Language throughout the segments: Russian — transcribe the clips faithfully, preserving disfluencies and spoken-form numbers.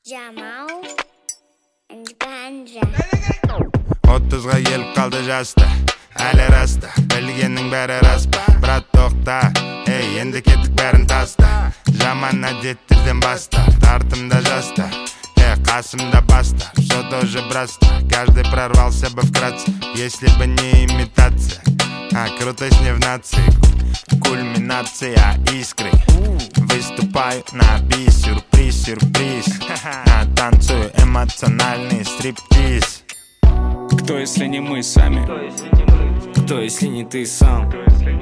Jamal and Ganja. O'ttizga kelib qoldi jasta, hali rasta, bilganning bari raspa. Brat to'xta, ey endi ketdik barin tasta. Zamanna jettirdim basta, tartimda jasta, ey qasimda basta. Все тоже братство, каждый прорвался бы вкратце, если бы не имитация, а крутость не в нации. Кульминация искры, выступаю на бис, сюрприз, сюрприз. А танцую эмоциональный стриптиз. Кто, если не мы сами? Кто, если не ты сам?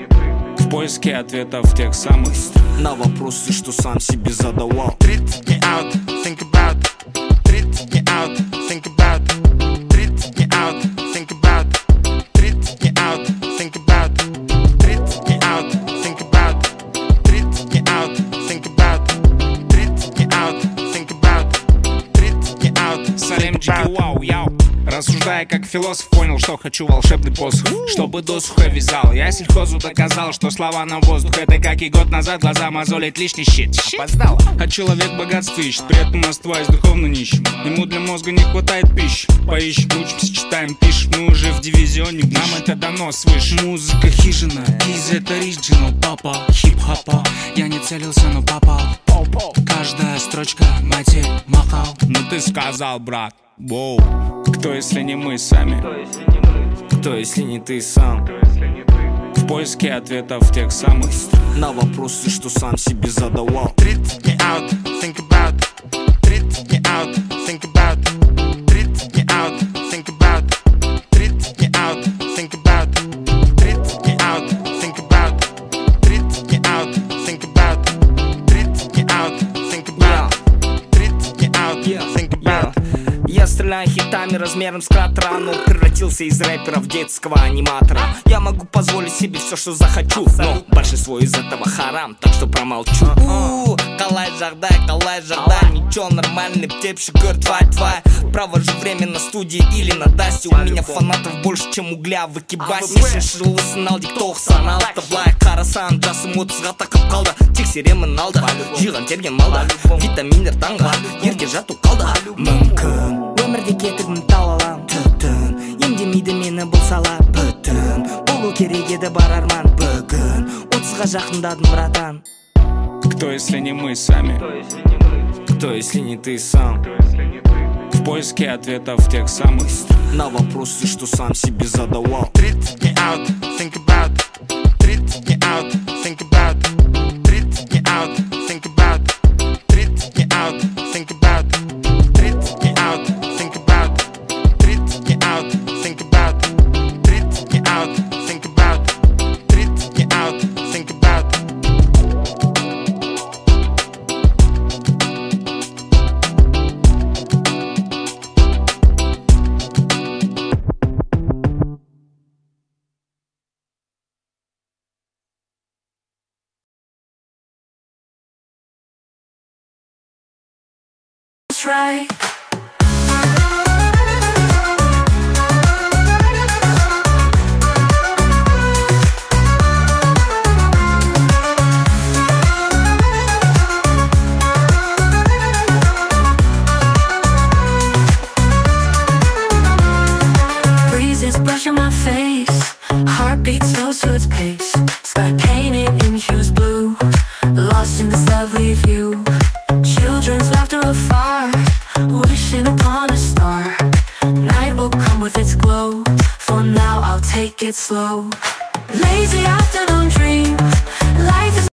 В поиске ответов тех самых на вопросы, что сам себе задавал. тридцать дней out, think about. тридцать дней out, think about. тридцать дней out, think about. тридцать дней out, think about. тридцать дней out, think about. тридцать дней out, think about. тридцать дней out, think about. тридцать дней out. Салемчики, вау, яу. Рассуждая как философ, понял, что хочу волшебный посох, чтобы досуха вязал. Я сельхозу доказал, что слова на воздух. Это как и год назад глаза мозолит лишний щит. Опоздал. А человек богатство ищет, при этом оставаясь духовно нищим. Ему для мозга не хватает пищи. Поищем, учимся, читаем, пишем. Мы уже в дивизионе, нам это дано свыше. Музыка хижина, из это оригинал, папа, хип-хопа. Я не целился, но попал. Каждая строчка, мать махал. Ну ты сказал, брат. Воу. Кто, если не мы сами? Кто, если не ты сам? В поиске ответов тех самых на вопросы, что сам себе задавал. тридцать дней out, think about. тридцать дней out, think about. тридцать дней out, think about. тридцать дней out, think about. тридцать дней out, think about. тридцать дней out, think about. тридцать дней out, think about. тридцать дней out, think about. Я стреляю хитами размером с кратера, но превратился из рэпера в детского аниматора. Я могу позволить себе все, что захочу, но большинство из этого харам, так что промолчу. У-у-у, калай жағдай, калай жағдай, ничего, нормальный птеп, шүкір, твай-твай. Провожу время на студии или на дасте. У меня фанатов больше, чем угля в экибасе. Шыншылы сынал, диктоқ санал, былай қарасаң жасым отызға тақап қалды. Тексеремін алды, жиған терген малды. Витаминдер таңға, ерте жату қалды. Мүмкін өмірде кетігім талалам, түтін емдемейді мені бұл сала, бүтін болу керек еді бар арман. Бүгін отызға жақындадым, братан. Кто, если не мы сами? Кто, если не ты сам? В поиске ответов тех самых на вопросы, что сам себе задавал. тридцать дней out, think about. тридцать дней out, think about. тридцать дней out, think about. тридцать дней out, think about. тридцать дней out, think about. тридцать дней out, think about. тридцать дней out, think about. тридцать дней out, think about. That's right. Breezes brushing my face, heartbeat slow to its pace. Sky painted in hues blue, lost in this lovely view. Children's laughter afar, wishing upon a star. Night will come with its glow, for now I'll take it slow. Lazy afternoon dream, life is